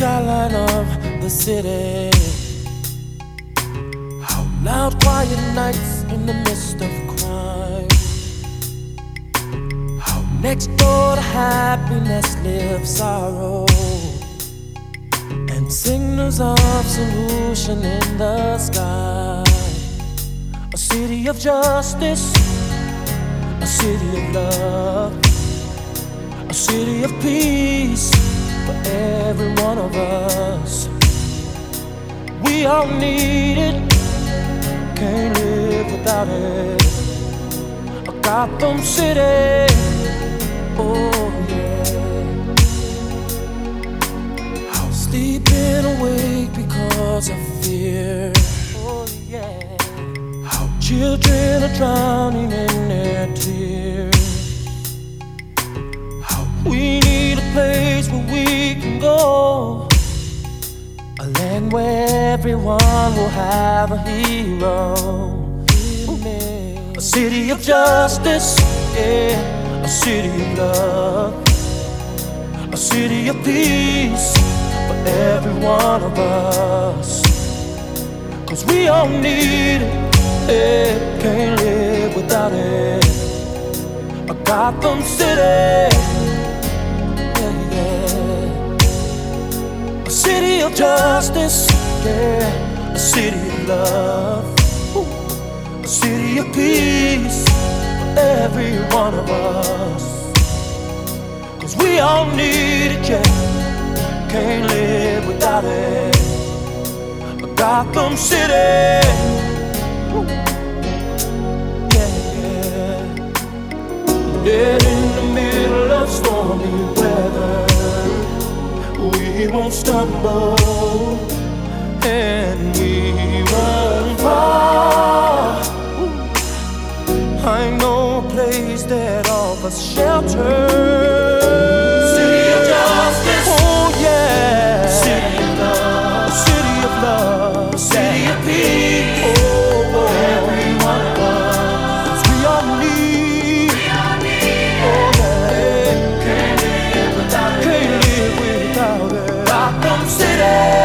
skyline of the city. How loud, quiet nights in the midst of crime. How next door to happiness lives sorrow, and signals of solution in the sky. A city of justice, a city of love, a city of peace for every one of us. We all need it, can't live without it. A Gotham City, oh yeah. How sleeping awake because of fear, oh yeah. How children are drowning in their tears. How we need a place where we can go, a land where everyone will have a hero. A city of justice, yeah. A city of love, a city of peace for every one of us. 'Cause we all need it, yeah. Can't live without it. A Gotham City, yeah, yeah. A city of justice, yeah. A city of love, a city of peace for every one of us. 'Cause we all need it, yeah. Can't live without it. A Gotham City, yeah. Dead in the middle of stormy weather, we won't stumble and we won't fall. I know a place that offers shelter. City of justice, oh yeah. City of love, a city of love, a city of peace, oh, for every one of us. 'Cause we all need, oh yeah. Can't live without it, can't live without it. Gotham City.